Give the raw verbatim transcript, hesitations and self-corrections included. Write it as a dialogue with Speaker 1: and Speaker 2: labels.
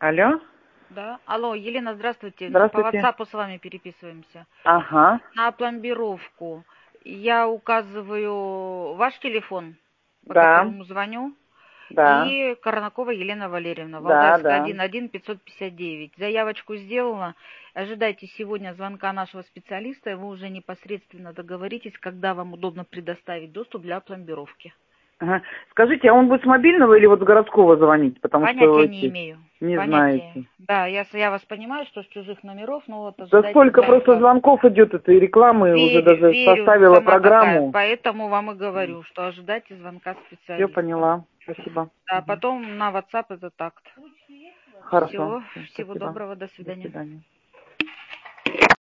Speaker 1: Алло?
Speaker 2: Да. Алло, Елена, здравствуйте.
Speaker 1: Здравствуйте.
Speaker 2: По WhatsApp с вами переписываемся.
Speaker 1: Ага.
Speaker 2: На пломбировку я указываю ваш телефон, по
Speaker 1: Да.
Speaker 2: которому звоню,
Speaker 1: Да.
Speaker 2: и Коронакова Елена Валерьевна,
Speaker 1: Да,
Speaker 2: Валдайская,
Speaker 1: да.
Speaker 2: один один пятьсот пятьдесят девять. Заявочку сделала. Ожидайте сегодня звонка нашего специалиста, и вы уже непосредственно договоритесь, когда вам удобно предоставить доступ для пломбировки.
Speaker 1: Ага. Скажите, а он будет с мобильного или вот с городского звонить? Потому что
Speaker 2: Понятия не
Speaker 1: эти
Speaker 2: имею.
Speaker 1: не
Speaker 2: Понятия.
Speaker 1: знаете.
Speaker 2: Да, я, с- я вас понимаю, что с чужих номеров, но вот
Speaker 1: Да
Speaker 2: ожидайте
Speaker 1: сколько просто
Speaker 2: звонка.
Speaker 1: звонков идет этой рекламы, уже
Speaker 2: Верю,
Speaker 1: даже
Speaker 2: верю,
Speaker 1: составила
Speaker 2: сама такая.
Speaker 1: программу.
Speaker 2: Поэтому вам и говорю, что ожидайте звонка
Speaker 1: Все
Speaker 2: специалиста.
Speaker 1: поняла. Спасибо.
Speaker 2: А
Speaker 1: Мгм.
Speaker 2: потом на WhatsApp это такт.
Speaker 1: Хорошо.
Speaker 2: Все,
Speaker 1: Всё,
Speaker 2: всего
Speaker 1: спасибо.
Speaker 2: доброго, до
Speaker 1: До
Speaker 2: свидания.
Speaker 1: свидания.